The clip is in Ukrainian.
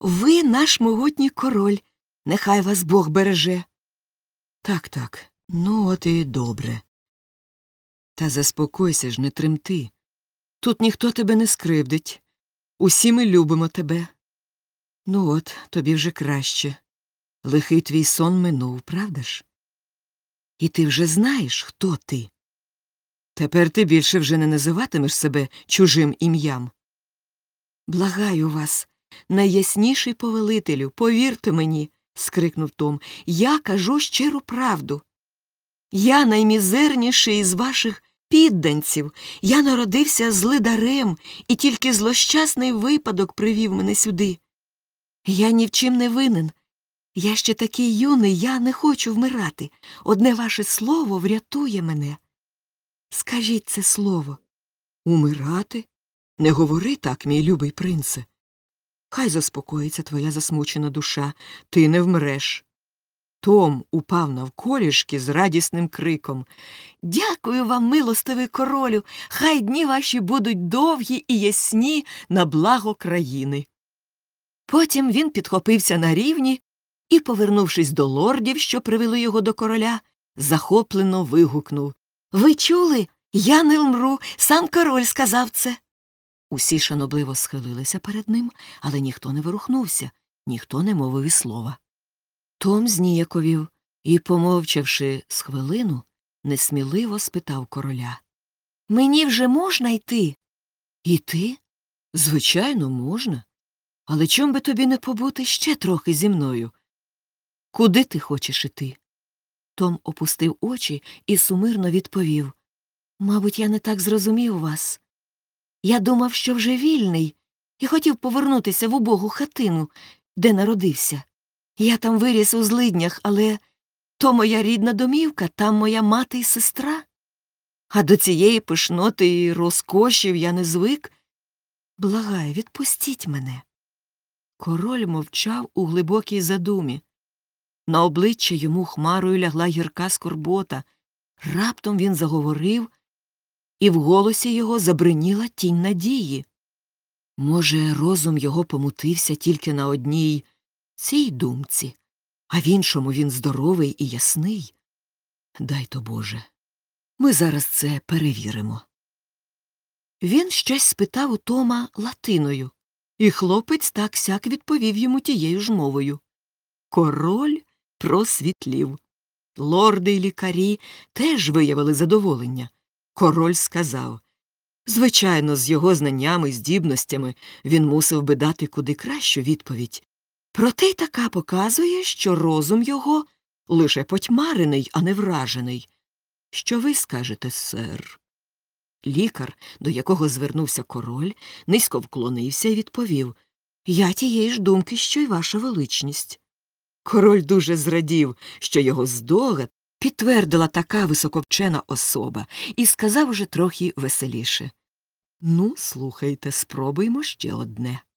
Ви наш могутній король. Нехай вас Бог береже. Так, ну от і добре. Та заспокойся ж, не тремти. Тут ніхто тебе не скривдить. Усі ми любимо тебе. Ну от, тобі вже краще. Лихий твій сон минув, правда ж? І ти вже знаєш, хто ти. Тепер ти більше вже не називатимеш себе чужим ім'ям. Благаю вас, найясніший повелителю, повірте мені, скрикнув Том, я кажу щиру правду. Я наймізерніший із ваших підданців. Я народився злидарем, і тільки злощасний випадок привів мене сюди. Я ні в чим не винен. Я ще такий юний, я не хочу вмирати. Одне ваше слово врятує мене. Скажіть це слово. Умирати? Не говори так, мій любий принце. Хай заспокоїться твоя засмучена душа, ти не вмреш. Том упав навколішки з радісним криком. Дякую вам, милостивий королю, хай дні ваші будуть довгі і ясні на благо країни. Потім він підхопився на рівні і, повернувшись до лордів, що привели його до короля, захоплено вигукнув. Ви чули? Я не вмру, сам король сказав це. Усі шанобливо схилилися перед ним, але ніхто не ворухнувся, ніхто не мовив і слова. Том зніяковів і, помовчавши з хвилину, несміливо спитав короля. Мені вже можна йти? Іти? Звичайно, можна. Але чом би тобі не побути ще трохи зі мною? Куди ти хочеш іти? Том опустив очі і сумирно відповів. Мабуть, я не так зрозумів вас. Я думав, що вже вільний, і хотів повернутися в убогу хатину, де народився. Я там виріс у злиднях, але то моя рідна домівка, там моя мати і сестра. А до цієї пишноти і розкошів я не звик. Благаю, відпустіть мене. Король мовчав у глибокій задумі. На обличчя йому хмарою лягла гірка скорбота. Раптом він заговорив, і в голосі його забриніла тінь надії. Може, розум його помутився тільки на одній цій думці, а в іншому він здоровий і ясний? Дай то Боже. Ми зараз це перевіримо. Він щось спитав у Тома латиною, і хлопець так-сяк відповів йому тією ж мовою. Король просвітлів. Лорди й лікарі теж виявили задоволення. Король сказав, звичайно, з його знаннями і здібностями він мусив би дати куди кращу відповідь. Проте й така показує, що розум його лише потьмарений, а не вражений. Що ви скажете, сер? Лікар, до якого звернувся король, низько вклонився і відповів, я тієї ж думки, що й ваша величність. Король дуже зрадів, що його здогад підтвердила така високовчена особа, і сказав уже трохи веселіше. Ну, слухайте, спробуймо ще одне.